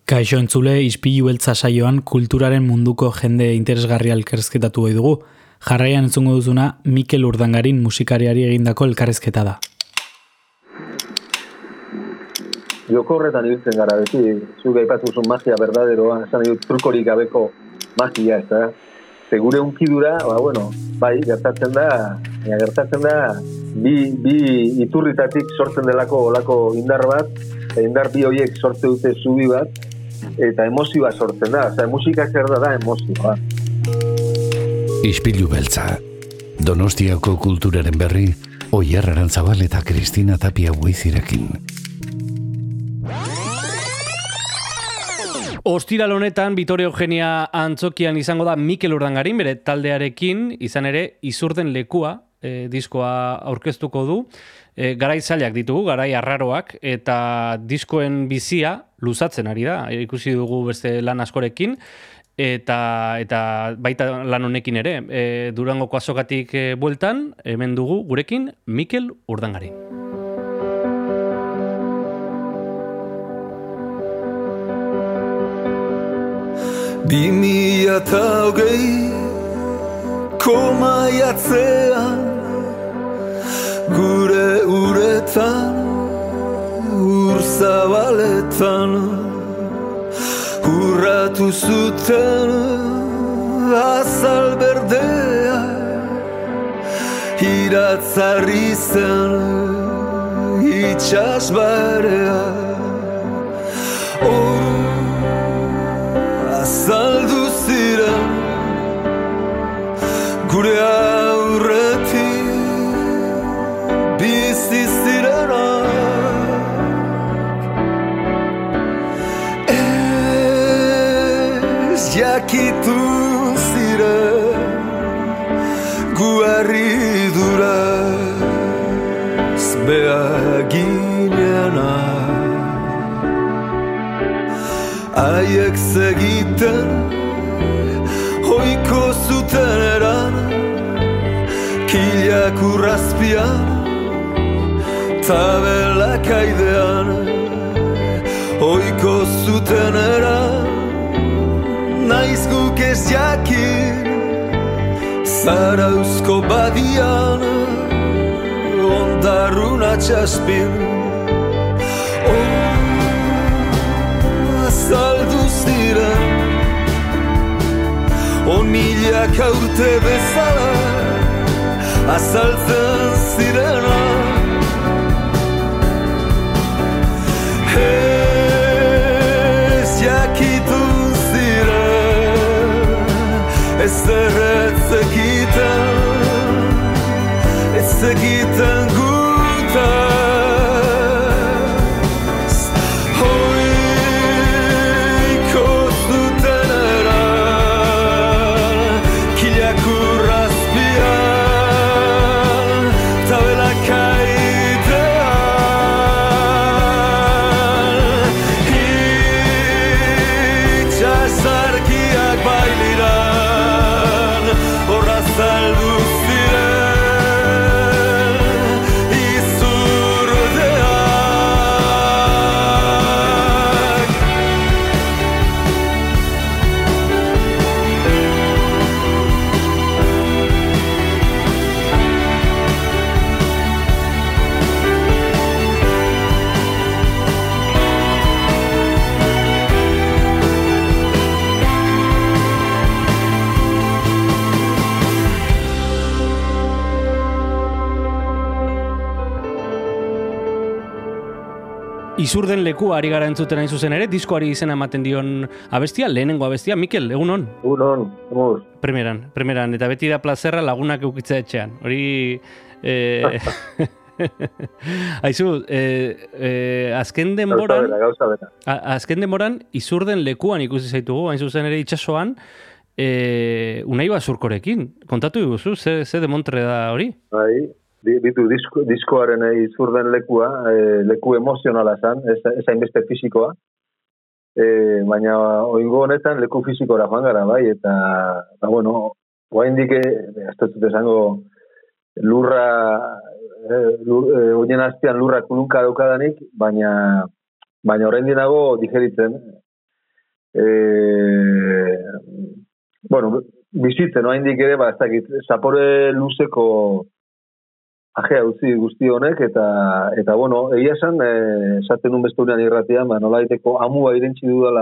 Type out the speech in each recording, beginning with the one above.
Kaixo entzule, Ispilu beltza saioan kulturaren munduko jende interesgarria elkarrizketatu ohi dugu. Jarraian entzungo duzuna Mikel Urdangarin musikariari egindako elkarrizketa da. Joko horretan ibiltzen gara beti, zuk aipatu zuen magia berdaderoa, esan dut trukorik gabeko magia, ez da? Gure unkidura, bai, gertatzen da, bi iturritatik sortzen delako olako indar bat, indar bi horiek sortze dute zubi bat, eta emozioa sortzen da, musika zer da emozioa. Ispilu beltza, Donostiako kulturaren berri, Oier Arantzabal eta Kristina Tapia Buizirekin. Ostiral honetan, Bitore Eugenia Antzokian izango da Mikel Urdangarin, bere taldearekin, izan ere, Izurden lekua, diskoa aurkeztuko du. Garai zailak ditugu, garai arraroak, eta diskoen bizia luzatzen ari da, ikusi dugu beste lan askorekin, eta baita lan honekin ere. Durangoko azokatik bueltan, hemen dugu gurekin Mikel Urdangarin. 2020ko maiatzean gure uretan ur zabaletan urratu zuten azal berdea iratzarri zen itxas barea azaldu ziren gure aurretik bizi zirenak ez jakitun ziren gu harriduraz behaginenak haiek zegiten hoiko zuten eran kilak urrazpian tabelak aidean hoiko zuten eran naiz guk ez jakin Zarauzko badian ondarrun atxaspin azaldu ziren milak aurte bezala azaltzen zirena ez jakitun ziren ez zekiten gutaz Izurden lekua ari gara entzuten hain zuzen ere, diskoari izena ematen dion abestia, lehenengo abestia. Mikel, egunon? Egunon, egun. Primeran, eta beti da plazerra lagunak eukitza etxean. Hori... Aizu, azken denboran... Gauza bera. Azken denboran, Izurden lekuan ikusi zaitugu, hain zuzen ere itxasoan, Unai Basurkorekin. Kontatu diguzu, ze demontre da hori? Bai. Bitu diskoaren Izurden lekua, leku emozionala zen, ez hainbeste fisikoa, baina oingo honetan leku fisikora joan gara, bai, eta, guaindik, ez dut esango, lurra, oinen azpian lurra kulunka daukadanik, baina orain dinago digeritzen, Bueno, bizitzen, oraindik ere, ez dakit, zapore luzeko ajea utzi guzti honek, eta bueno, egia esan, esaten nun beste unean irratian, nolaiteko amua irentzi dudala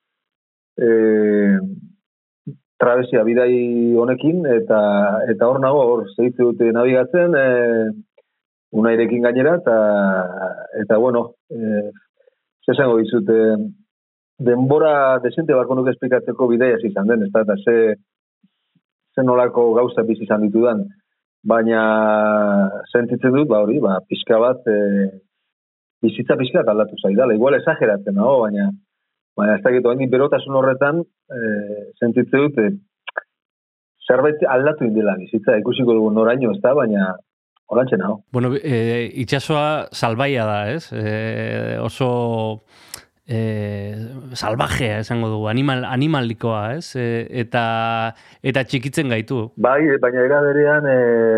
trabesia bidai honekin, eta hor nago, hor zeitze dute nabigatzen, unairekin gainera, eta bueno, zesango dizut, denbora desente bako nuke esplikatzeko bideia izan den, eta ze nolako gauza bizi izan ditudan, baina sentitzen dut, hori, pixka bat, bizitza pixka bat aldatu zaidala, igual esageratzen, baina ez dakit, oain berotasun horretan, sentitzen dut, zerbait aldatu indela bizitza, ikusiko dugu noraino ez da, baina horantxe nago. Bueno, itxasoa salbaia da, ez? Oso salvajea esango dugu, animalikoa, ez? Eta txikitzen gaitu. Bai, baina era berean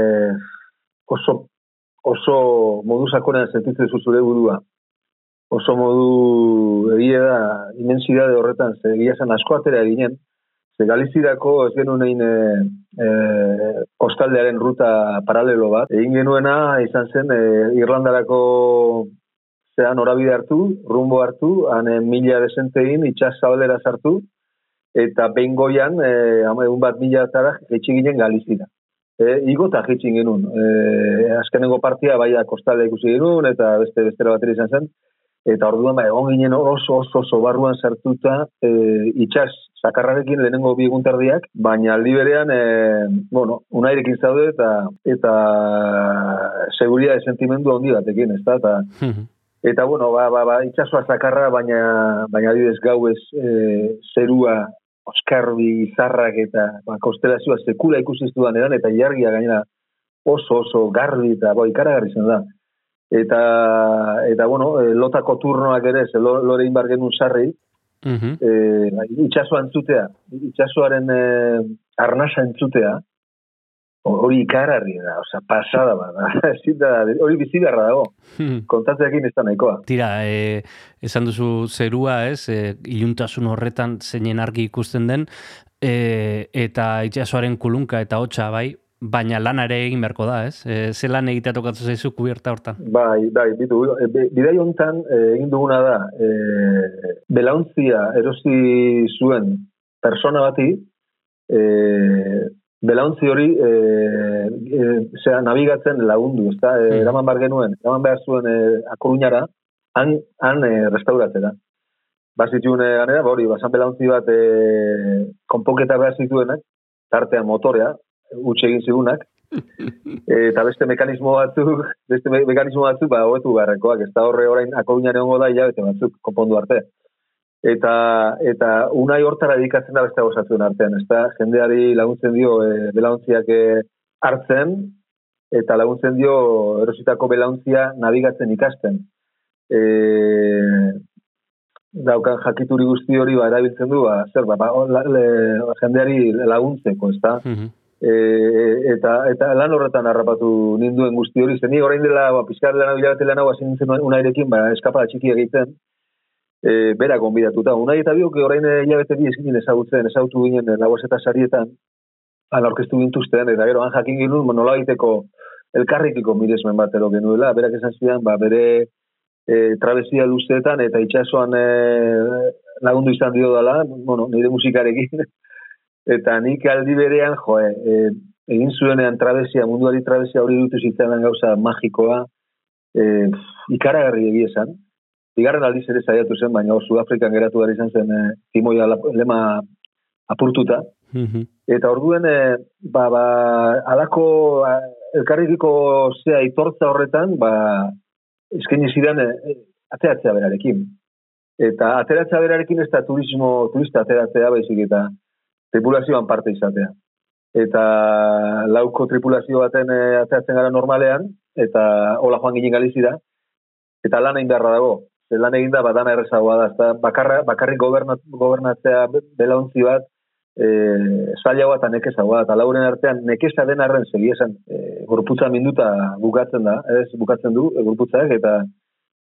oso modu sakonean sentitzen zure burua. Oso modu egia da, imensidade horretan, egia zen asko atera ginen, Galizirako ez genuen kostaldearen ruta paralelo bat. Egin genuena izan zen Irlandarako norabide hartu, rumbo hartu, han 1000 desentein itxas zabalera sartu, eta behin goian, egun bat 1000 jetxi ginen Galizira. Igo eta jetxin genuen. Azkenengo partia baia kostaldea ikusi genuen, eta bestera batera izan zen. Eta orduan egon ginen oso barruan sartuta itxas sakarrarekin lehenengo bi egunterdiak, baina aldi berean, unairekin zaude eta seguridade sentimendu handi batekin, ez da? Eta, bueno, itxasoa zakarra, baina adibidez gauez zerua, oskarbi, izarrak eta konstelazioa sekula ikusi dudan edan, eta jargia gainera oso garbi eta ikaragarri zen da. Eta bueno, lotako turnoak ere, lore inbar genuen sarri, itxasoa entzutea, itxasoaren arnasa entzutea, hori ikararri da, pasada da, hori bizigarra dago, kontatzeakin ez da nahikoa. Tira, esan duzu zerua, ez, iluntasun horretan zeinen argi ikusten den, eta itxasoaren kulunka eta hotxa, bai, baina lana ere egin beharko da, ez? Ze lan egitea tokatu zaizu kubierta hortan? Bai, bitu, bidai honetan egin duguna da, belauntzia erosi zuen persona bati, belauntzi hori nabigatzen lagundu, ez da? Eraman behar zuen Akoruñara, han restauratzera. Bazituen ganera, hori, basan belauntzi bat konponketa behar zituenak, tartean motorea, utxe egin zigunak, eta beste mekanismo batzuk, hobetu beharrekoak, ez da horre orain Akoruñaren ongo da, hilabete batzuk konpondu arte. Eta unai hortara dedikatzen da beste gozatzen artean, ez da, jendeari laguntzen dio belauntziak hartzen, eta laguntzen dio erositako belauntzia nabigatzen ikasten. Daukan jakituri guzti hori erabiltzen du, jendeari laguntzeko, ez da? Eta lan horretan harrapatu ninduen guzti hori, zen orain dela, pizkar hilabete lan hau hasi nintzen unairekin, eskapada txiki egiten, bera gonbidatuta. Unai eta biok orain hilabete bi ezagutu ginen lagoz eta sarietan, han aurkeztu gintuzten, eta gero han jakin ginen, nola egiteko elkarrikiko miresmen bat ero genuela, berak esan zidan, bere trabesia luzeetan eta itxasoan lagundu izan dio dela, nire musikarekin, eta nik aldi berean, egin zuenean munduari trabesia hori dutu zitzaidan gauza magikoa, ikaragarri egia esan. Bigarren aldiz ere saiatu zen, baina Sudafrikan geratu gara izan zen timoia lema apurtuta. Eta orduen, alako elkarrikiko zea itortza horretan, eskaini zidan ateratzea berarekin. Eta ateratzea berarekin ez da turista ateratzea baizik eta tripulazioan parte izatea. Eta lauko tripulazio baten ateratzen gara normalean, eta hola joan ginen Galizira, eta lan egin beharra dago. Lan egin da, dana errezagoa da. Bakarrik gobernatzea belauntzi bat, zailagoa eta nekezagoa. Eta lauren artean nekeza den arren segiesan gorputza minduta bukatzen da, ez bukatzen du gorputzak, eta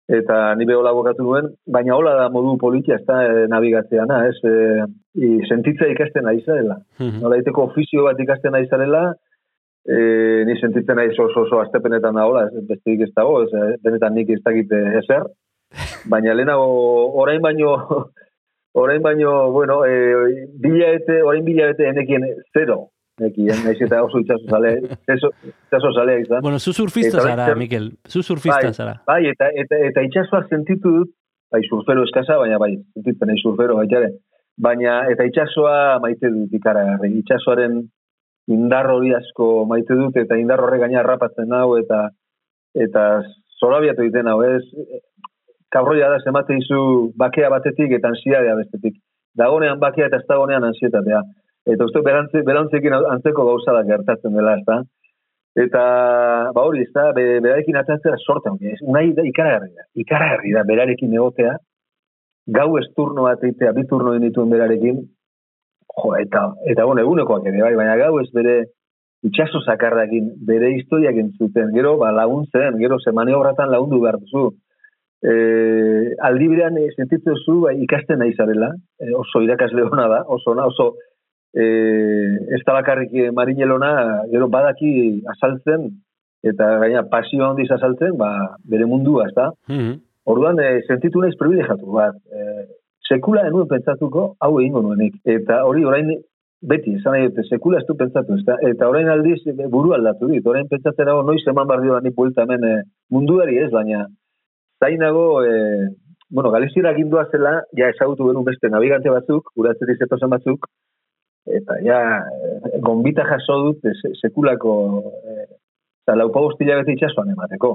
eta ni hola bokatu nuen, baina hola da modu politia, ez da nabigatzeana, ez, sentitzea ikasten ari zarela. Nola iteko ofizio bat ikasten ari zarela, ni sentitzen nahi oso astepenetan da hola, besteik ez dago, benetan nik ez dakit ezer, baina lehenago orain baino, bueno, orain bilabete enekien zero, naiz eta oso itxaso zalea izan. Bueno, zu surfista zara, Mikel, zu surfista zara. Bai, eta itxasoa sentitu dut, bai, surfero eskasa, baina bai, sentitzen nahi surfero baitare, baina eta itxasoa maite dut ikaragarri, itxasoaren indar hori asko maite dut, eta indar horre gaina harrapatzen hau, eta zorabiatu egiten hau, ez? Kabroia da, zemate izu bakea batetik eta ansiadea bestetik. Dagonean bakea eta ez dagonean ansietatea. Eta uste berantzekin antzeko gauza da gertatzen dela, ez da? Eta, hori, ez da, berarekin atatzea sorta, unai da ikaragarri da, berarekin egotea, gau ez turno bat eitea, 2 turno dituen berarekin, jo, eta bueno, egunekoak ere, bai, baina gau ez bere itxaso zakarrakin, bere historiak entzuten, gero, laguntzen, gero, maniobratan lagundu behar duzu. Aldi berean sentitzen zu ikasten nahi zarela, oso irakasle hona da, oso ez da bakarrik marinelona, gero badaki azaltzen, eta gaina pasio handiz azaltzen, bere mundua, ez da? Orduan, sentitu naiz privilegiatu bat, sekula enuen pentsatuko, hau egingo nuenik, eta hori orain beti, esan nahi dute, sekula ez du pentsatu, ez da? Eta orain aldiz buru aldatu dit, orain pentsatzen hau noiz eman barrio da nik buelta hemen munduari ez, baina zainago, bueno, Galiziera gindua zela, ja ezagutu benun beste navigante batzuk, guratzetik zetozen batzuk, eta ja, gonbita jaso dut sekulako, laupagos hilabete itxasuan emateko.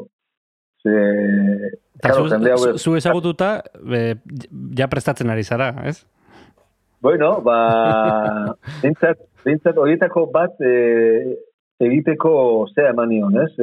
Zu ezagututa, ja prestatzen ari zara, ez? Bueno, bintzat horietako bat egiteko zea eman nion, ez?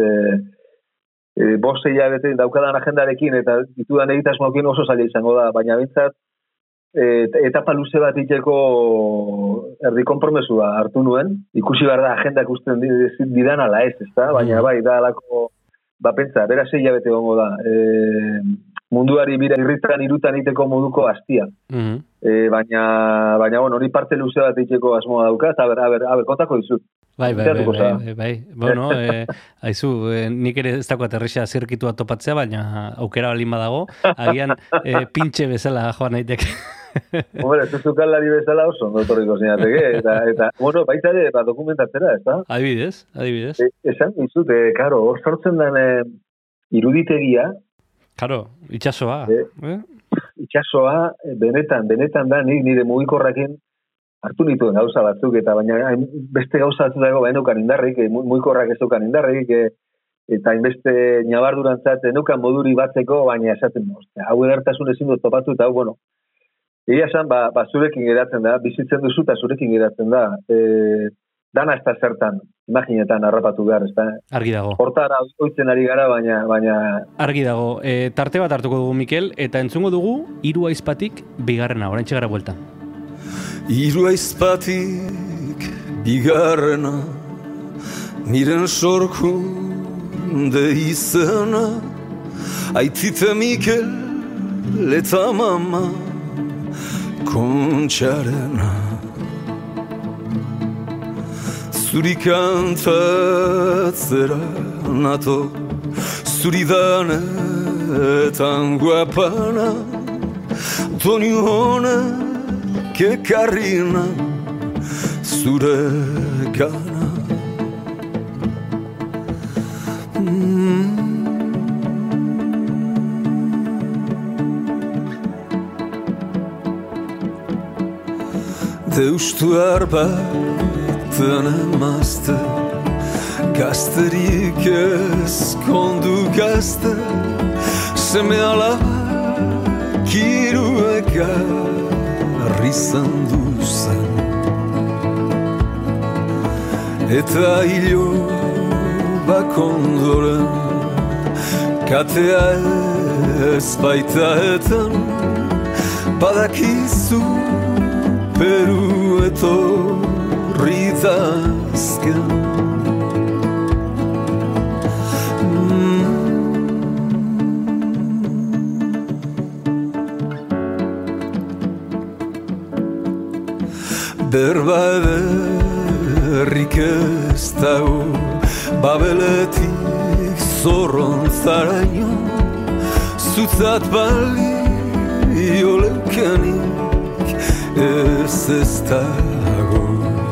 5 hilabete daukadan agendarekin eta ditudan egitasmoekin oso zaila izango da, baina bintzat etapa luze bat iteko erdi konpromesua hartu nuen, ikusi behar da agendak usten didan ala ez, ezta? Baina bai, da alako, pentsa, bera 6 hilabete gongo da, munduari irritan irutan iteko moduko hastia. Baina, bueno, hori parte luze bat iteko asmoa dauka, eta a ber, kontako dizut. Bai. Bueno, haizu, nik ere ez dago aterrixa zirkitua topatzea, baina aukera balin badago, agian pintxe bezala joan naiteke. Hombre, ez zukalari bezala oso, notorriko zinateke, eta bueno, baita ere, dokumentatzera, ez da? Adibidez. Esan dizut, karo, hor sortzen den iruditegia. Karo, itxasoa. Itxasoa, benetan da, nire mugikorrakin hartu nituen gauza batzuk, eta baina beste gauza batzuk dago, enukan indarrik, mugikorrak ez dukan indarrik, eta hainbeste nabardurantzat enukan moduri batzeko, baina esaten, hau edertasun ezin dut topatu, eta hau, bueno, egia esan, zurekin geratzen da, bizitzen duzu eta zurekin geratzen da, dana ez da zertan, imaginetan harrapatu behar, ez da? Argi dago. Hortara oitzen ari gara, baina... Argi dago. Tarte bat hartuko dugu, Mikel, eta entzungo dugu, 3 aizpatik bigarrena, oraintxe gara bueltan. 3 aizpatik bigarrena, miren sorkunde izena, aitite Mikel eta mama Kontxarena. Zuri kantatzera nato, zuri danetan guapana, doni honek ekarrina zure gana. Deustuar baten emazte, gazterik ezkondu gazte, seme alabak iruekarri zanduzen. Eta hilo bakondoren, katea ez baitaetan, badakizu Peru etorri dazken. berba ederrik ez dago, Babeletik zorrontzaraino, zutzat balio leukanik ez dago.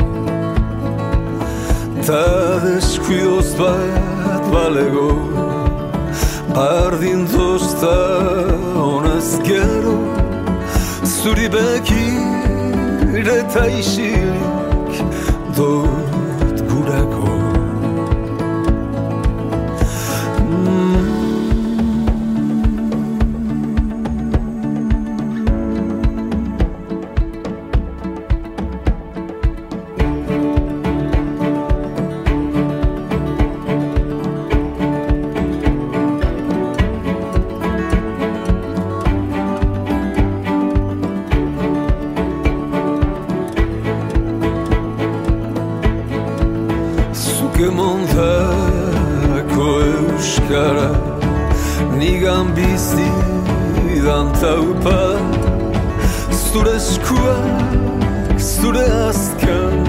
Ta deskuidoz bat balego, bardin tosta honez gero, zuri bekir eta isilik dut gurako. Montako euskara, nigan bizidan taupa, zure eskuak, zure azkan,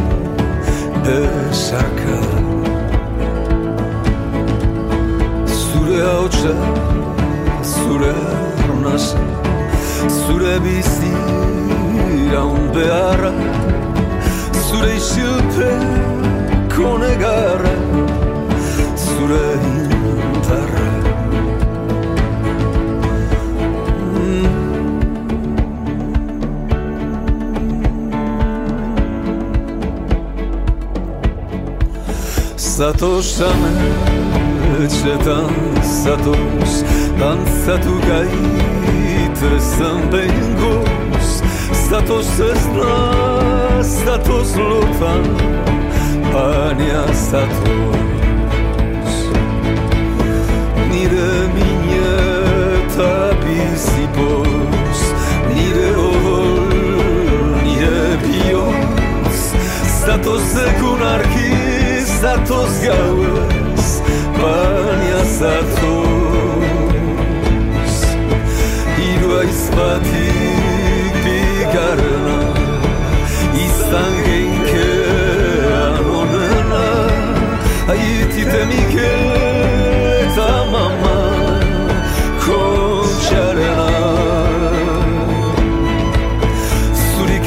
esaka. Zure hautsa, zure arnasa, zure biziraun beharra, zure isilpeko negarra, zure indarra. Zatoz ametxetan zatoz, dantzatu gaitezen behingoz, zatoz ez naz, zatoz lotan, baina zatoz. Nire mine eta bizipoz, nire odol, nire bioz, zatoz egun argi, zatoz gauez, baina zatoz. Hiru aizpatik bigarrena, izan geinkean onena, aitite Mikel eta mama kontxarena. Zuri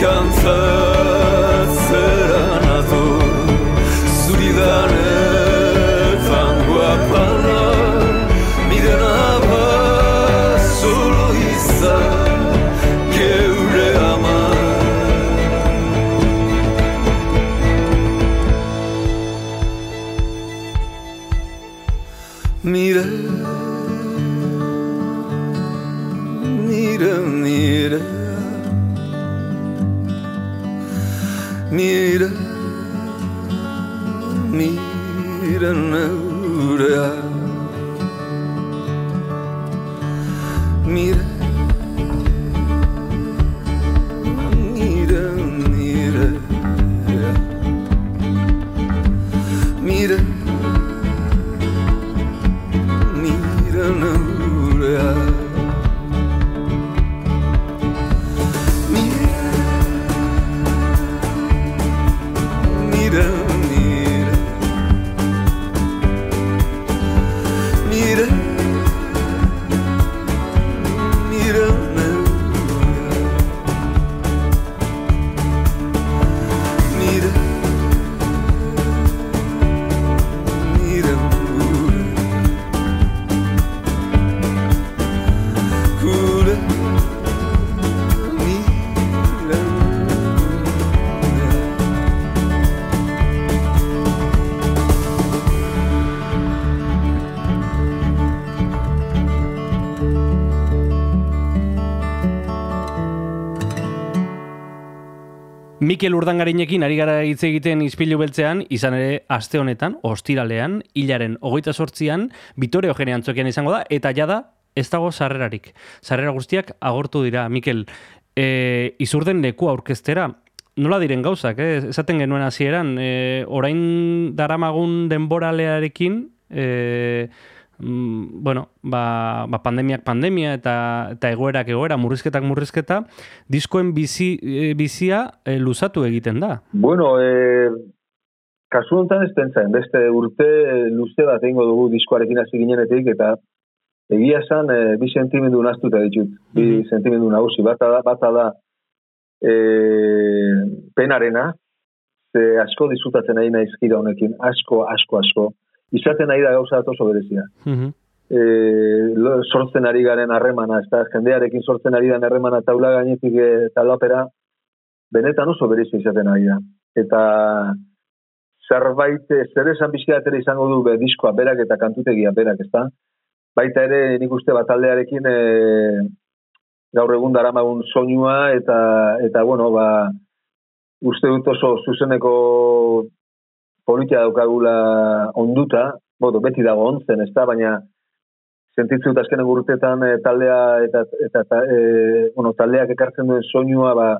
kantatzeran ato, zuri danetan guapana, mirena bat solo izan geure ama. Mire, mire, mire, mire, mire neurea. Mire, mire, mire, mire, mire neurea. Mire, mire, mire, mire, mire, cure, mire. Mikel Urdangarinekin ari gara hitz egiten Ispilu Beltzean, izan ere aste honetan, ostiralean, hilaren 28an, Bitore Eugenia Antzokian izango da, eta jada ez dago sarrerarik. Sarrera guztiak agortu dira. Mikel, izurden leku aurkeztera, nola diren gauzak, esaten genuen hasieran, orain daramagun denboralearekin, bueno, pandemiak pandemia eta egoerak egoera, murrizketa, diskoen bizia luzatu egiten da. Bueno, kasu honetan ez pentsatzen, beste urte luze bat egingo dugu diskoarekin hasi ginenetik, eta egia esan, bi sentimendu naztuta ditut, bi sentimendu nagusi. Bata da penarena, ze asko disfrutatzen nahi naiz gira honekin, asko. Izaten nahi da gauza oso berezia. Sortzen ari garen harremana, ez da, jendearekin sortzen ari garen harremana taula gainetik talapera, benetan oso berezia izaten ari da. Eta zerbait, zer esan bizkiatera izango du diskoa berak eta kantutegia berak, ez da? Baita ere, nik uste bat taldearekin gaur egun daramagun soinua eta bueno, uste dut oso zuzeneko politia daukagula onduta, beti dago ontzen, ez da, baina sentitzut azkenen urtetan taldea eta taldeak ekartzen duen soinua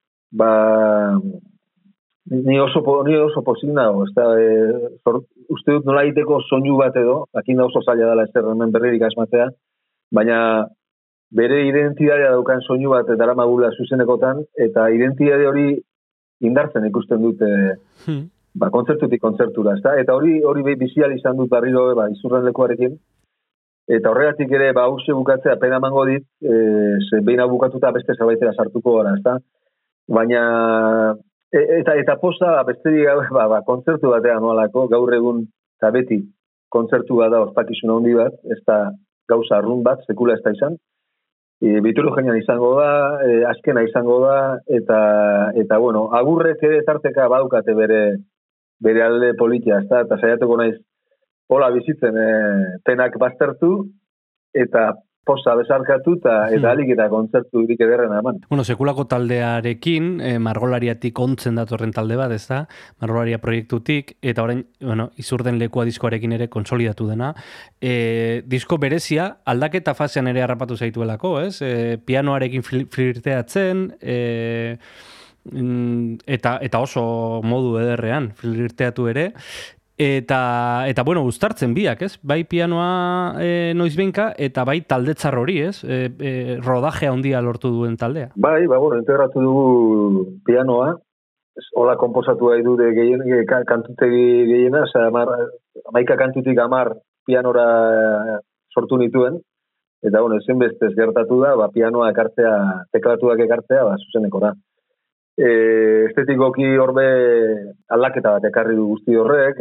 ni oso pozik nago, ez da, uste dut nola egiteko soinu bat edo, akin da oso zaila dela ez hemen berririk asmatzea, baina bere identitatea daukan soinu bat daramagula zuzenekotan, eta identitate hori indartzen ikusten dute kontzertutik kontzertura, ez da? Eta hori bizial izan dut barriro izurren lekuarekin, eta horregatik ere hause bukatzea pena emango dit, ze behin hau bukatuta beste zerbaitera sartuko gara, ez da? Baina eta posta besterik kontzertu batean noalako, gaur egun eta beti kontzertu bat da ospakizun handi bat, ez da gauza arrun bat, sekula ez da izan. Bituro genian izango da, azkena izango da, eta bueno, agurrek ere tarteka badukate bere alde politia, ez da, eta saiatuko naiz hola bizitzen penak baztertu, eta posta bezarkatu eta alik eta kontzertu irik ederren eman. Bueno, sekulako taldearekin, margolariatik ontzen datorren talde bat, ez da? Margolaria proiektutik, eta orain, bueno, izurden lekua diskoarekin ere konsolidatu dena. Disko berezia, aldaketa fasean ere harrapatu zaituelako, ez? Pianoarekin flirteatzen, eta oso modu ederrean flirteatu ere, Eta bueno, uztartzen biak, ez? Bai pianoa noizbenka, eta bai taldetzar hori, ez? Rodajea handia lortu duen taldea. Bai, bueno, integratu dugu pianoa, hola komposatu gai dude kantutegi gehiena, amaika kantutik 10 pianora sortu nituen, eta bueno, ezinbestez gertatu da, pianoa ekartzea, teklatuak ekartzea, zuzeneko da. Estetikoki horbe aldaketa bat ekarri du guzti horrek,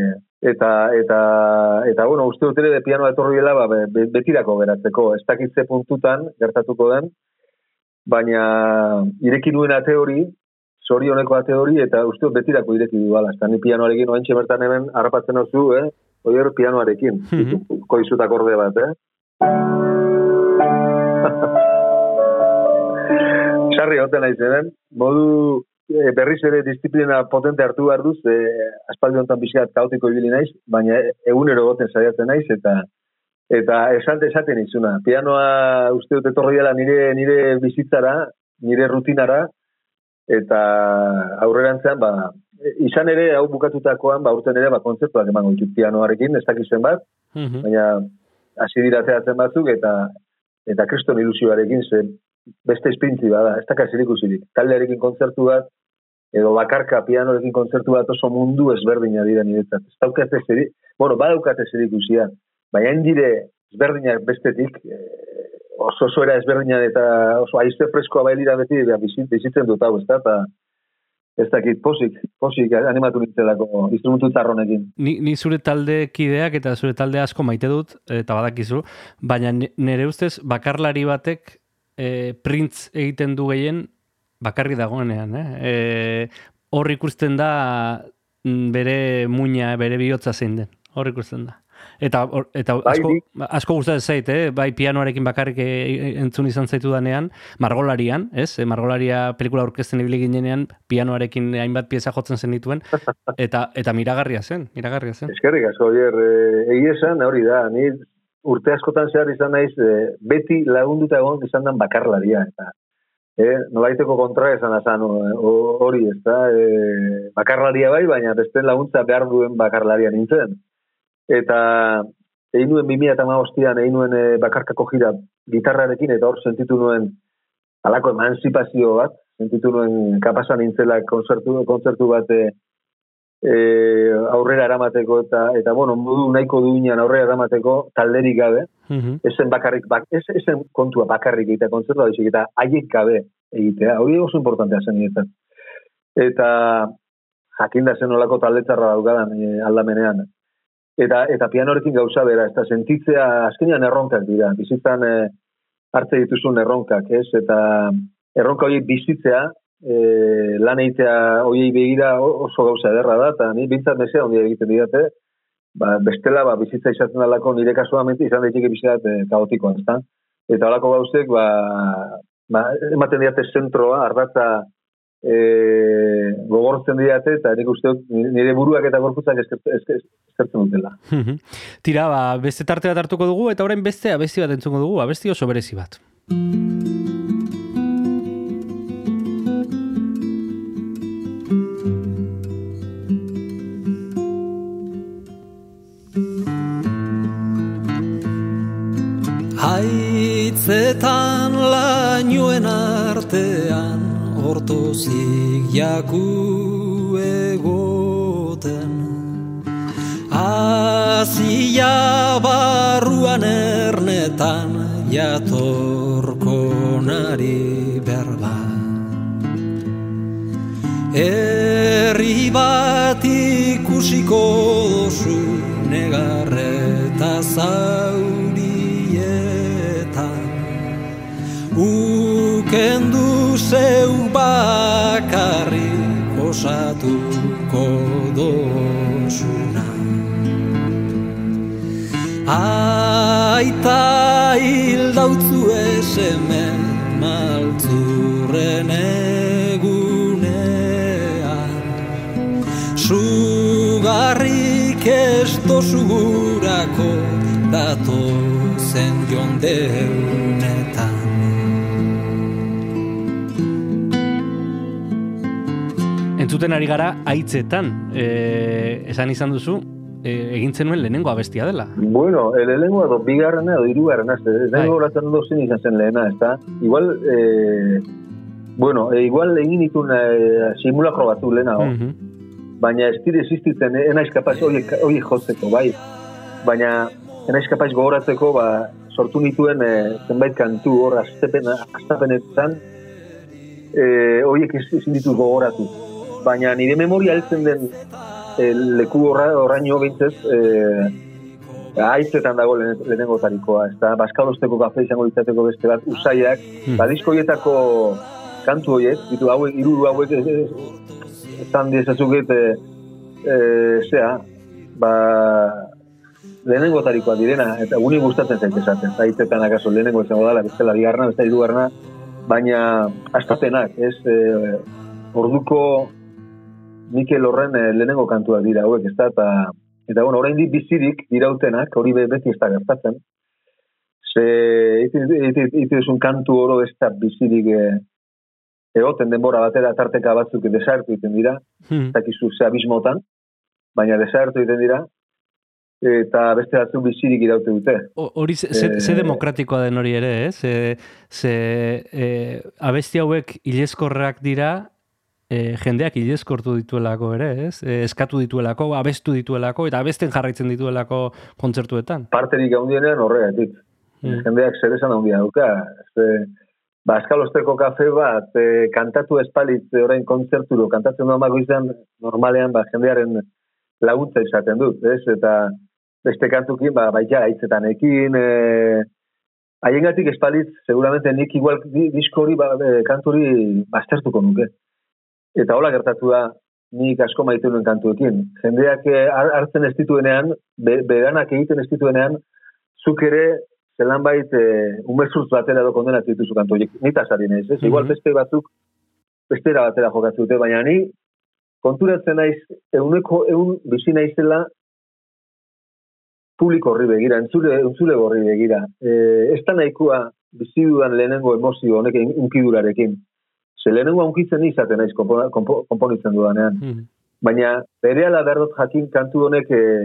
eta bueno, uste dut ere pianoa etorri dela betirako geratzeko, ez dakitze puntutan gertatuko den, baina ireki nuen ate hori, zorioneko ate hori, eta uste dut betirako ireki du bala, eta ni pianoarekin oaintxe bertan hemen harrapatzen ozu, oier pianoarekin, koizutak orde bat, Sarri hoten naizenen, modu berriz ere disiplina potente hartu behar duz, aspaldi honetan biziat kaotiko ibili naiz, baina egunero goten saiatzen naiz, eta esaten izuna. Pianoa uste dut etorri dela nire bizitzara, nire rutinara, eta aurrerantzean, izan ere, hau bukatutakoan, urten ere, kontzertuak emango ditut pianoarekin, ez dakizen bat, baina hasi dira zehatzen batzuk, eta kriston ilusioarekin zen, beste espirintzi bada, ez dakar zirikusirik. Taldearekin kontzertu bat, edo bakarka pianorekin kontzertu bat oso mundu ezberdina dira niretzat. Ez daukate zirik, badaukate zirikusia, baina indire ezberdinak bestetik, oso era ezberdinak eta oso aizte freskoa bailira beti bizitzen dut hau, ez dakit, posik animatu nintzelako instrumentu tarronekin. Ni zure talde kideak eta zure talde asko maite dut, eta badakizu, baina nire ustez bakarlari batek printz egiten du gehien bakarri dagoenean. Hor ikusten da bere muina, bere bihotza zein den. Hor ikusten da. Eta asko gustatzen zait, bai pianoarekin bakarrik entzun izan zaitu danean, Margolarian, ez? Margolaria pelikula aurkezten ibili ginenean, pianoarekin hainbat pieza jotzen zen dituen, eta miragarria zen. Eskerrik asko, egia esan, hori da, ni urte askotan zehar izan naiz, beti lagunduta egon izan den bakarlaria, eta nolaiteko kontra esan azan hori, ez da, bakarlaria bai, baina beste laguntza behar duen bakarlaria nintzen. Eta egin nuen 2015an, egin nuen bakarkako jira gitarrarekin, eta hor sentitu nuen halako emanzipazio bat, sentitu nuen kapasan nintzela kontzertu bat aurrera eramateko, eta bueno, modu nahiko duinan aurrera eramateko talderik gabe, esen bakarrik, esen kontua bakarrik egitea kontzertua dizik, eta haiek gabe egitea, hori oso importantea zen niretzat. Eta jakinda zen olako taldetzarra daukadan aldamenean. Eta pianorekin gauza bera, eta sentitzea azkenean erronkak dira, bizitzan hartze dituzun erronkak, ez? Eta erronka horiek bizitzea, lan egitea horiei begira oso gauza ederra da, eta ni bintzat mesea ondia egiten didate, bestela bizitza izaten dalako nire kasuamente izan daiteke bizitzat kaotikoa, ezta? Eta holako gauzek, ematen diate zentroa, ardatza gogortzen didate, eta nik uste nire buruak eta gorputzak eskertzen dutela. Tira, beste tarte bat hartuko dugu, eta orain beste abesti bat entzungo dugu, abesti oso berezi bat. Haitzetan lainoen artean hortozik jaku egoten, azia barruan ernetan jatorko nari berba. Herri bat ikusiko dozu negarreta zaurietan, ukendu zeu bakarrik osatuko dozuna. Aita hildautzu hemen maltzurren egunean, sugarrik ez dozugurako datozen jondeunetan. Entzuten ari gara haitzetan, esan izan duzu, egintzen nuen lehenengo abestia dela. Bueno, lehenengo edo bigarrena edo hirugarrena, ez da goratzen dozin izan zen lehena, ez da? Igual, igual egin ditun simulakro batu lehenago, baina ez dire existitzen, enaiz kapaz hori jotzeko, bai? Baina enaiz kapaz gogoratzeko, sortu nituen zenbait kantu hor astapenetan, horiek ezin dituz gogoratu. Baina nire memoria heltzen den leku horraino bintzez, haitzetan dago lehenengo tarikoa, ez da, Bazkalosteko kafe izango ditzateko beste bat, usaiak, diskoietako kantu horiek, ditu hauek, iruru hauek, esan diezazuket, lehenengo tarikoa direna, eta guni gustatzen zait esaten, haitzetan akaso lehenengo izango dala, bestela bigarna, bestela hirugarna, baina astapenak, ez, orduko Mikel Horren lehenengo kantuak dira hauek, ez da, eta bueno, oraindik bizirik dirautenak, hori beti ez da gertatzen. Ituzun kantu oro ez da bizirik egoten denbora batera tarteka batzuk desagertu egiten dira, ez dakizu ze abismotan, baina desagertu egiten dira, eta beste batzuk bizirik iraute dute. Hori, ze demokratikoa den hori ere, ez? Abesti hauek ileskorrak dira, jendeak ileskortu dituelako ere, ez? Eskatu dituelako, abestu dituelako, eta abesten jarraitzen dituelako kontzertuetan. Parterik handienean horregatik. Jendeak zer esan handia dauka. Bazkalosteko kafe bat, kantatu espalitz orain kontzerturo, kantatzen duan izan, normalean jendearen laguntza izaten dut, ez? Eta beste kantukin, baita haitzetanekin, haiengatik espalitz, seguramente nik igual diskori, kanturi baztertuko nuke. Eta hola gertatu da, nik asko maite nuen kantuekin. Jendeak hartzen ez dituenean, beganak egiten ez dituenean, zuk ere, zelan bait, umezurtz batera edo kondenat dituzu kantu horiek. Nita sarien ez, igual beste batzuk, bestera batera jokatzen dute, baina ni, konturatzen naiz, egun bizi naizela, publiko horri begira, entzule horri begira. Ez da nahikoa bizi dudan lehenengo emozio honek unkidurarekin. Ze lehenengo unkitzen izaten naiz komponitzen dudanean. Baina berehala berdot jakin kantu honek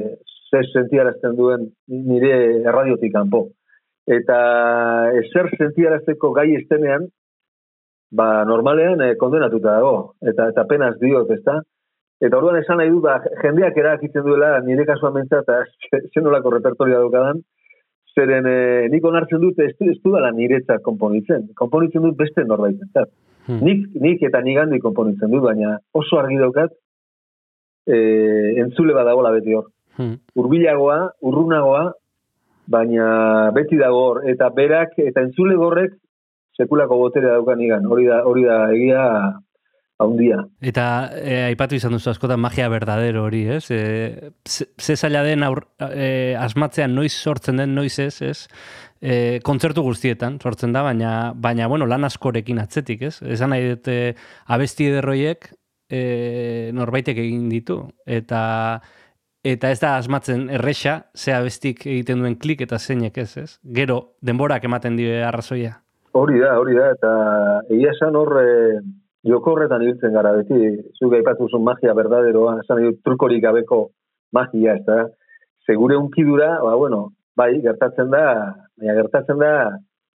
zer sentiarazten duen nire erradiotik kanpo. Eta zer sentiarazteko gai estenean, normalean kondenatuta dago, eta penaz diot, ezta? Eta orduan esan nahi du, jendeak erakitzen duela, nire kasuan mentza, eta zenolako repertoria daukadan, zeren nik onartzen dut ez dudala niretzat konponitzen dut beste norbaitentzat. Nik eta nigandik konponitzen dut, baina oso argi daukat, entzule badagola beti hor. Hurbilagoa, urrunagoa, baina beti dago hor, eta berak, eta entzule gorrek, sekulako boterea daukan nigan, hori da egia haundia. Eta aipatu izan duzu askotan magia verdadero hori, ez? Ze zaila den asmatzean noiz sortzen den, noiz ez? Kontzertu guztietan sortzen da, baina bueno, lan askorekin atzetik, ez? Esan nahi dut abesti ederroiek norbaitek egin ditu, eta ez da asmatzen erresa, ze abestik egiten duen klik eta zeinek ez? Gero, denborak ematen die arrazoia. Hori da, eta egia esan hor joko horretan ibiltzen gara beti, zuk aipatu zuen magia berdaderoa, esan dut trukorik gabeko magia, ez da? Segure unkidura, bai, gertatzen da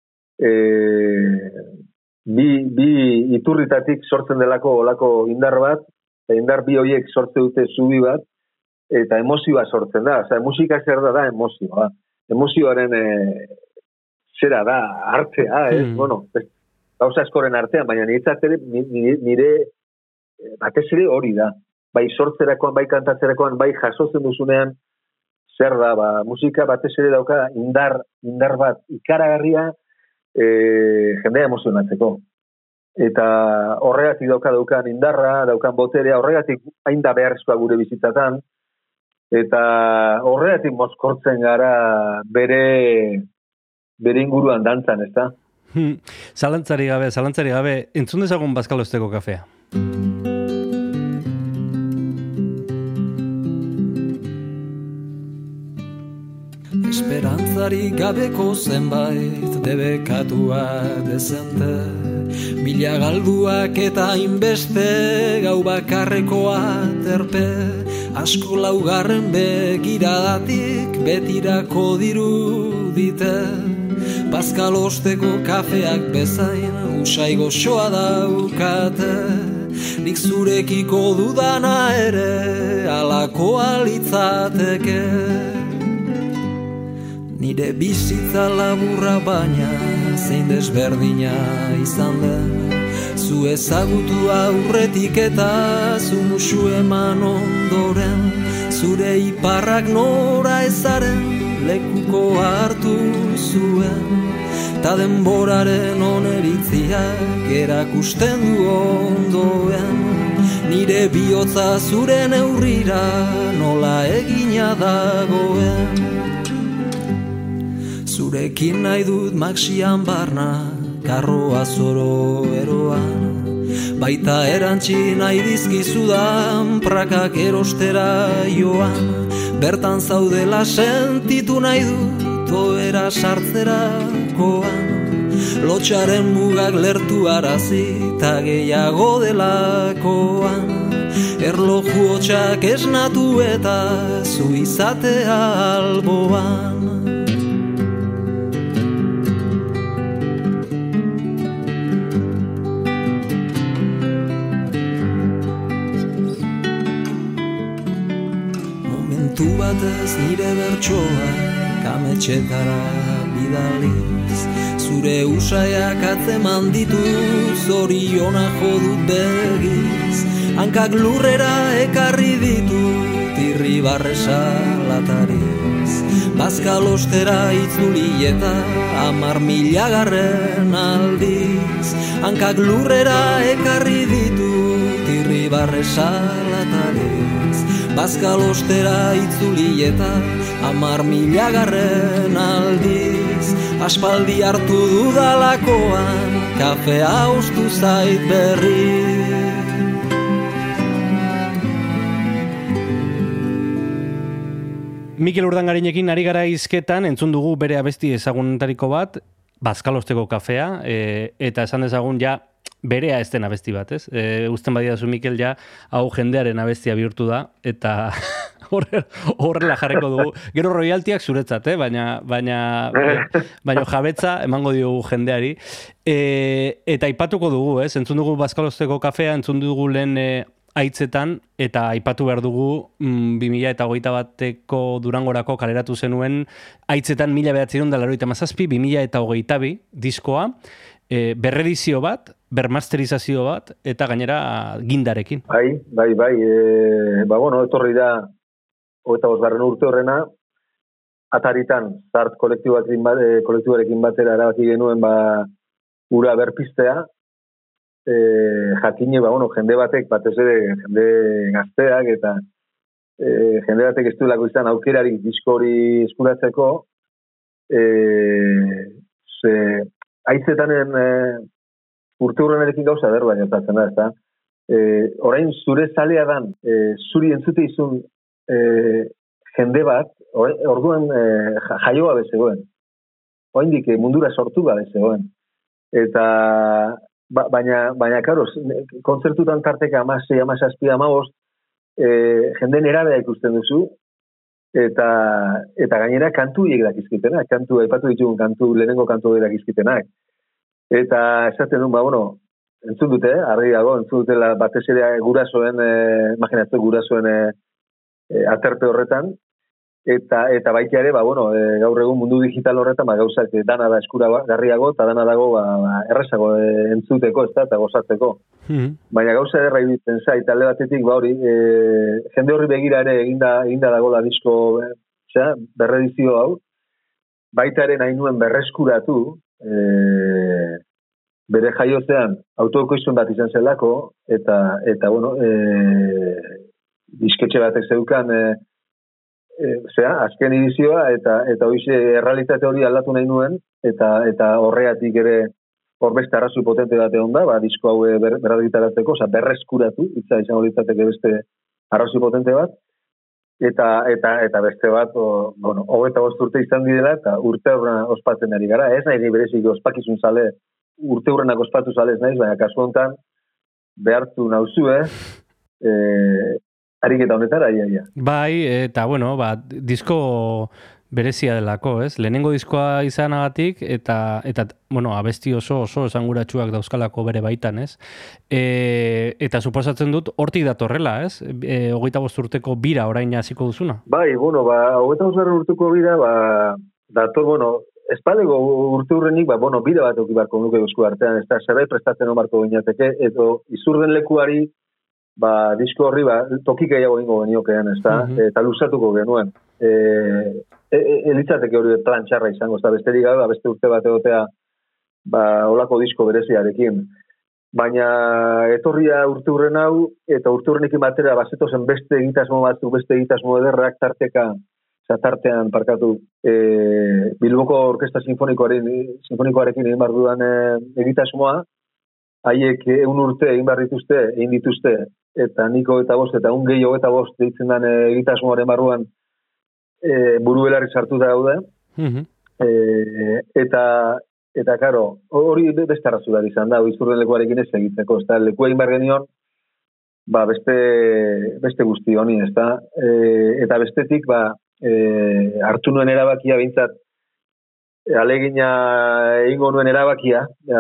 bi iturritatik sortzen delako olako indar bat, eta indar bi horiek sortze dute zubi bat, eta emozioa sortzen da. Osea, musika zer da emozioa. Emozioaren zera da, artea, gauza askoren artean, baina nire batez ere hori da. Bai sortzerakoan, bai kantatzerakoan, bai jasotzen duzunean, zer da, musika batez ere dauka indar bat ikaragarria jendea emozionatzeko. Eta horregatik daukan indarra, daukan boterea, horregatik hain da beharrezkoa gure bizitzatan, eta horregatik mozkortzen gara bere inguruan dantzan, ez da? Zalantzari gabe, entzun dezagun Bazkalosteko kafea. Esperantzari gabeko zenbait debekatua dezente, mila galduak eta inbeste gau bakarrekoa terpe, asko laugarren begiradatik betirako dirudite, Bazkalosteko kafeak bezain usai goxoa daukate, nik zurekiko dudana ere alakoa litzateke. Nire bizitza laburra baina zein desberdina izan den, zu ezagutu aurretik eta zu musu eman ondoren, zure iparrak nora ezaren lekuko hartu zuen, ta denboraren oneritziak erakusten du ondoen, nire bihotza zure neurrira nola egina dagoen. Zurekin nahi dut maxian barna, karroa zoro eroan, baita erantzi nahi dizkizudan prakak erostera joan, bertan zaudela sentitu nahi dut oera sartzerakoan, lotxaren mugak lertu arazi ta gehiago delakoan, erloju hotxak esnatu eta zu izatea alboan. Batez nire bertsoa kametxetara bidaliz, zure usaiak atzeman dituz zoriona jodut begiz, hankak lurrera ekarri ditut irribarresa latariz, Bazkalostera itzuli eta 10.000 aldiz, hankak lurrera ekarri ditut irribarresa latariz, Bazkalostera itzuli eta 10.000 aldiz, aspaldi hartu dudalakoan kafea ustu zait berri. Mikel Urdangarinekin ari gara hizketan, entzun dugu bere abesti ezagunetariko bat, Bazkalosteko kafea, eta esan dezagun ja berea ez den abesti bat, ez? Uzten badidazu Mikel, ja hau jendearen abestia bihurtu da, eta Horrela jarriko dugu. Gero royaltiak zuretzat, baina jabetza emango diogu jendeari. Eta aipatuko dugu, entzun dugu Bazkalosteko kafea, entzun dugu lehen aitzetan, eta aipatu behar dugu 2021ko Durangorako kaleratu zenuen aitzetan 1997, 2022 diskoa, berredizio bat, bermasterizazio bat, eta gainera gindarekin. Bai. Etorri da 25. urte horrena, Ataritan, Zart kolektiboarekin batera erabaki genuen ura berpiztea, jakine, jende batek, batez ere, jende gazteak, eta jende batek ez duelako izan aukerarik disko hori eskuratzeko, aitzetanen urte hurrenarekin gauza baina etatzen da, ezta? Orain zure zalea dan, zuri entzute izun jende bat, orduan jaio gabe zegoen. Oraindik mundura sortu gabe zegoen. Eta baina karo, kontzertutan tarteka 16, 17, 15, jende nerabea ikusten duzu, eta gainera kantu hiek dakizkitenak, aipatu ditugun lehenengo kantu hiek dakizkitenak. Eta esaten duen, entzun dute, argi dago, entzun dutela batez ere gurasoen, imaginatzen gurasoen aterpe horretan, eta baita ere, gaur egun mundu digital horretan, gauzak dana da eskuragarriago, eta dana dago errezago entzuteko, eta gozatzeko. Baina gauza erra iruditzen zait, talde batetik, jende horri begira ere eginda dago la disko, berredizio hau, baita ere nahi nuen berreskuratu, bere jaiozean autokoizun bat izan zelako, eta disketxe batek zeukan, azken edizioa, eta hoize errealitate hori aldatu nahi nuen, eta horreatik ere horbeste arrazoi potente bat egon da, disko hau berrargitaratzeko, berreskuratu, hitza izango litzateke beste arrazoi potente bat, eta beste bat, 25 urte izan direla, eta urte horrena ospatzen ari gara, ez nahi berezik ospakizun zale, urte horrenak ospatu zale ez naiz, baina kasu honetan behartu nauzue, ariketa honetara, ia. Bai, eta disko berezia delako, ez? Lehenengo diskoa izanagatik, eta abesti oso esanguratsuak dauzkalako bere baitan, ez? Eta suposatzen dut, hortik datorrela, ez? 25 urteko bira orain hasiko duzuna? Bai, 25 urteko bira, dator, espalego urte hurrenik, bira bat okibarko nuke duzko artean, ez da, zerbait prestatzen omarko gineateke, edo izurden lekuari, disko horri, tokik gehiago ingo geniokean, ez da, eta luzatuko genuen. Elitzateke hori plan txarra izango, ez da, besterik gabe, beste urte bat egotea, olako disko bereziarekin. Baina etorria urte hurren hau, eta urte hurrenekin batera, bazetozen beste egitasmo batzuk, beste egitasmo ederrak tartean parkatu, Bilboko Orkesta Sinfonikoarekin egin behar dudan egitasmoa, haiek 1 urte egin dituzte, eta niko 25, eta gehi 25 deitzen den egitasmoaren barruan buru belarri sartuta daude, eta karo, hori beste arrazular izan da, izurden lekuarekin ez egiteko, ez da, lekua egin behar genion, beste guzti honi, ez da, eta bestetik, hartu nuen erabakia bintzat, alegina egingo nuen erabakia,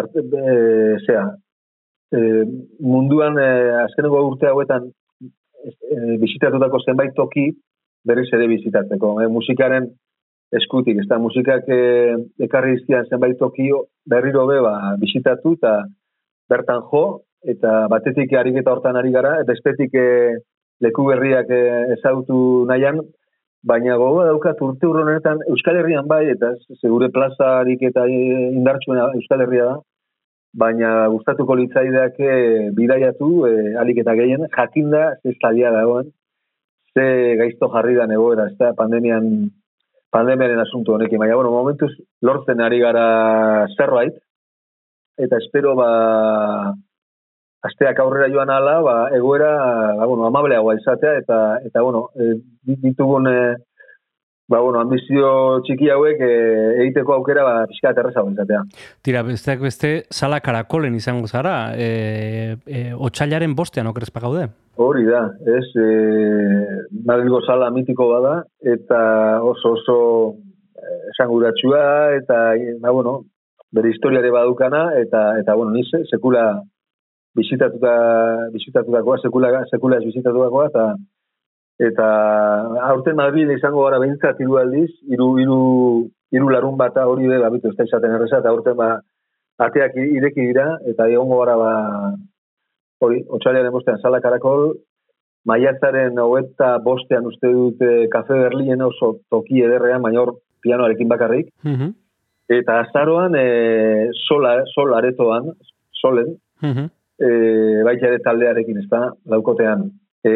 munduan azkeneko urte hauetan bisitatutako zenbait toki berriz ere bizitatzeko. Musikaren eskutik, ez da, musikak ekarri izkian zenbait toki berriro bisitatu eta bertan jo, eta batetik ariketa hortan ari gara, eta bestetik leku berriak ezagutu nahian, baina gogoa daukat urte hurrenetan Euskal Herrian bai, eta segure plazarik eta indartsuena Euskal Herria da, baina gustatuko litzaideak bidaiatu, alik eta gehien, jakinda ze zaila dagoen, ze gaizto jarri da egoera, ez da, pandemiaren asunto honekin, baina, momentuz lortzen ari gara zerbait, eta espero, asteak aurrera joan ala, egoera, amableagoa izatea, eta ditugun, ambizio txiki hauek egiteko aukera pixka errazago izatea. Tira, besteak beste, Sala Karakolen izango zara, otsailaren 5ean okerezpa gaude? Hori da, ez, Madrilgo sala mitiko bada, eta oso esanguratsua, eta, bere historiare badukana, eta ni sekula bisitatudakoa, sekula ez bisitatudakoa, eta aurten Madrid izango gara behintzat 3 aldiz, 3 larun bata hori be, babitu, ez da izaten erreza, eta aurten ateak ireki dira, eta egongo gara hori, otsailaren 5ean Sala Karakol, maiatzaren 25ean uste dut Kafe Berlinen oso toki ederrean, baina hor pianoarekin bakarrik, eta azaroan sol aretoan, solen, baita ere taldearekin, ez da, laukotean.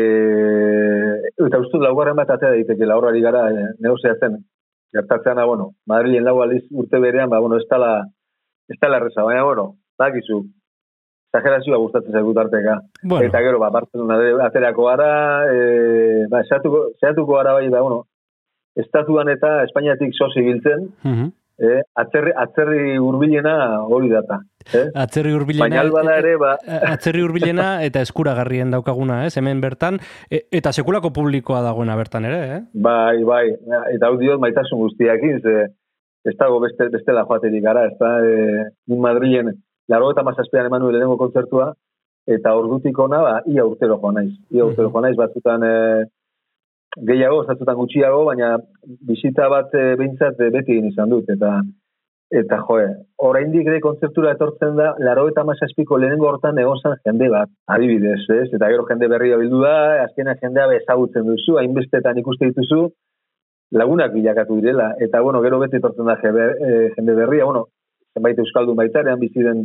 Eta uste laugarren bat atea daitekela horrari gara negoziatzen. Gertatzean, Madrilen 4 aldiz urte berean, ez tala erreza, baina, dakizu, exagerazioa gustatzen zaigut arteka. Eta gero, Barcelona aterako gara, zehatuko gara bai, estatuan eta Espainiatik sozi biltzen, atzerri hurbilena hori data. Atzerri hurbilena eta eskuragarrien daukaguna, hemen bertan, eta sekulako publikoa dagoena bertan ere, Bai, eta hau diot maitasun guztiakin, ez dago bestela joaterik gara, ez da, min Madrilen, 97an eman nuen lehenengo kontzertua, eta ordutik ona, ia urtero joan naiz, batzutan gehiago, batzutan gutxiago, baina bisita bat behintzat beti egin izan dut, eta oraindik ere kontzertura etortzen da, 97ko lehenengo hortan egon zan jende bat, adibidez, ez? Eta gero jende berria bildu da, azkenean jendea ezagutzen duzu, hainbestetan ikuste dituzu, lagunak bilakatu direla, eta gero beti etortzen da jende berria, zenbait euskaldun baitarean biziren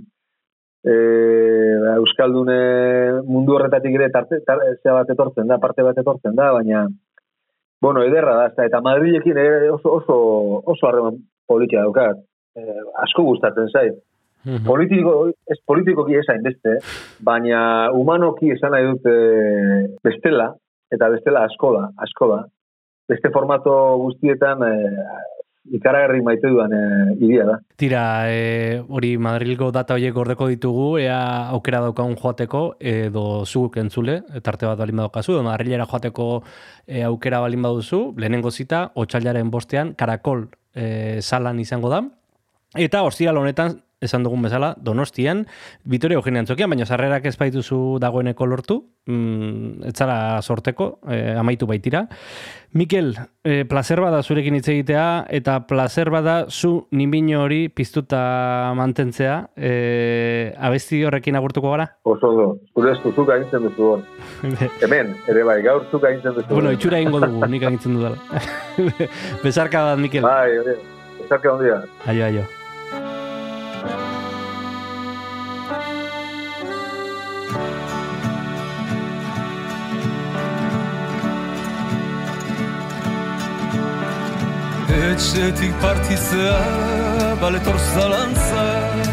euskaldun mundu horretatik ere parte bat etortzen da, baina ederra da, eta Madrilekin oso harreman politia daukat, asko gustatzen zait. Politikoki esain beste, baina humanoki esan nahi dut bestela, eta bestela asko da. Beste formato guztietan ikaragarri maite duan iria da. Tira, hori Madrilgo data horiek gordeko ditugu, ea aukera daukagun joateko, edo zuk entzule, tarte bat balin badaukazu, edo Madrilera joateko aukera balin baduzu, lehenengo zita, otsailaren 5ean, Karakol salan izango da, eta ostiral honetan, esan dugun bezala, Donostian, Vitoria Eugenia Antzokian, baina sarrerak ez baituzu dagoeneko lortu, ez zara sorteko, amaitu baitira. Mikel, placer bada zurekin hitz egitea, eta placer bada zu nimino hori piztuta mantentzea, abesti horrekin agurtuko gara? Oso ondo, zure zuk agintzen duzu hor. Hemen, ere bai, gaur zuk agintzen duzu. Bueno, itxura egingo dugu, nik agintzen dudala. Besarka bat, Mikel. Bai, besarka ondia. Aio. Etxetik partitzea baletor zalantza,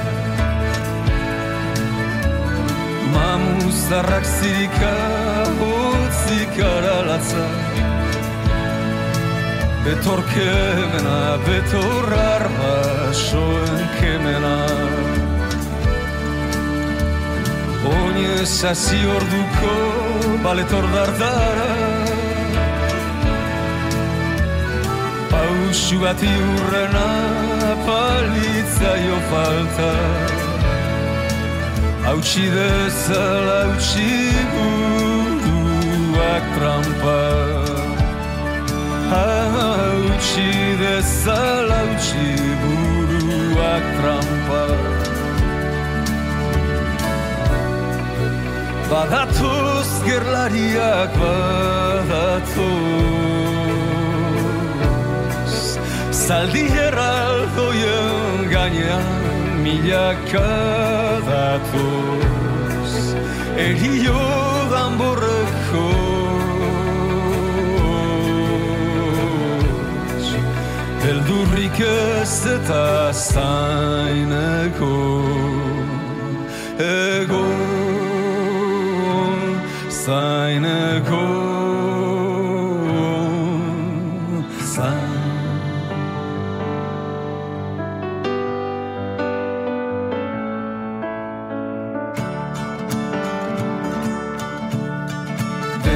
mamuzarrak zirika hotzik aralatza, betor kemena, betor arba soen kemena, oine sasi orduko baletor dardara, pausu bat iurrena palitzaio falta, hautsi dezala hautsi buruak trampa, hautsi dezala hautsi buruak trampa. Badatoz gerlariak zaldi herraldoien gainean milaka datoz, erio danborreko beldurrik ez eta zaineko egon zaineko zain.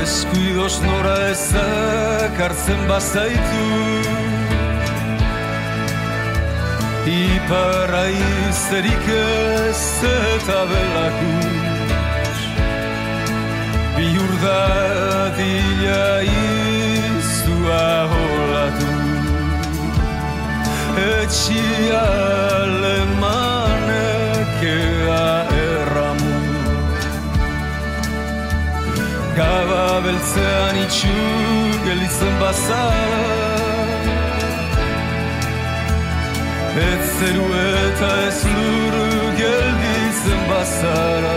deskuidos nora ezakartzen bazaitu Iparra izterik ez eta belakus Bihur dadila izua holatu Etxia lemanekea erramu Gaba beltzean itxu gelitzen bazara Ez zeru eta ez lur gelditzen bazara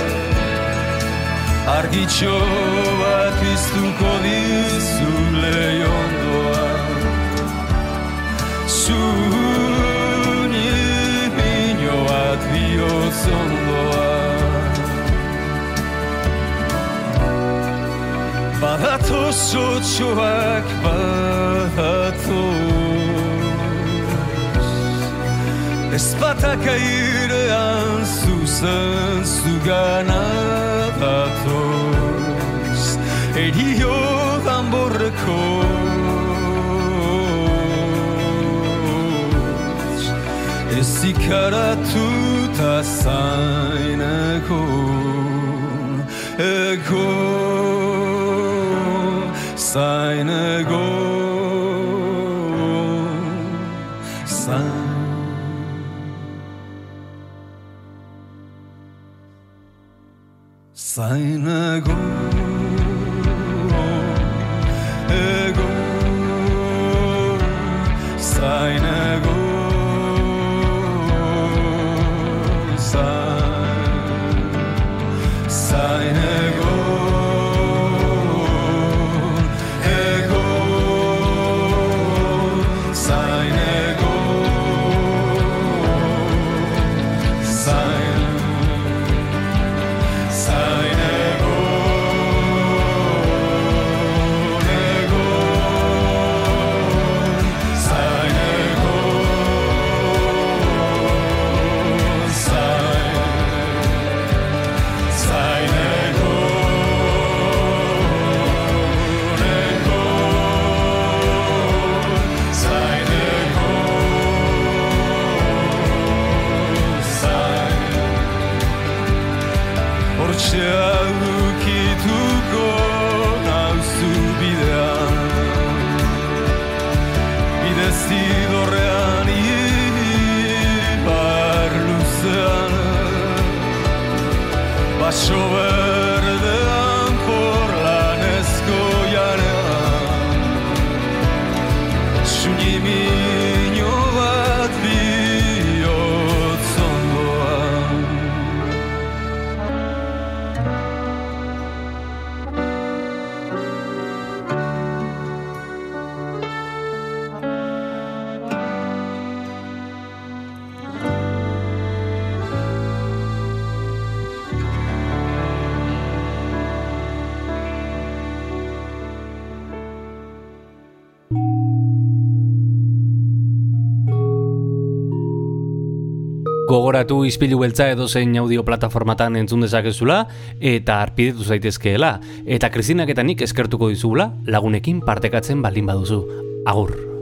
Argitxo bat iztuko dizu leiondoa Zuni bino bat bihotz ondoa Badatoz otxoak badatoz Ez batak airean zuzen zugana datoz Erio danborrekoz Ez ikaratu ta zaineko Ego zaineko Zaineko Ego Zaineko Zaineko Ego Zaineko Ukituko nauzu bidean Bidezidorrean ipar luzean Baso berdean porlanezko jarean Sunimino bat bihotz ondoan Gogoratu Ispilu Beltza edozein audio plataformatan entzun dezakezula eta arpidetu zaitezkeela. Eta Kristinak eta nik eskertuko dizugula lagunekin partekatzen baldin baduzu. Agur!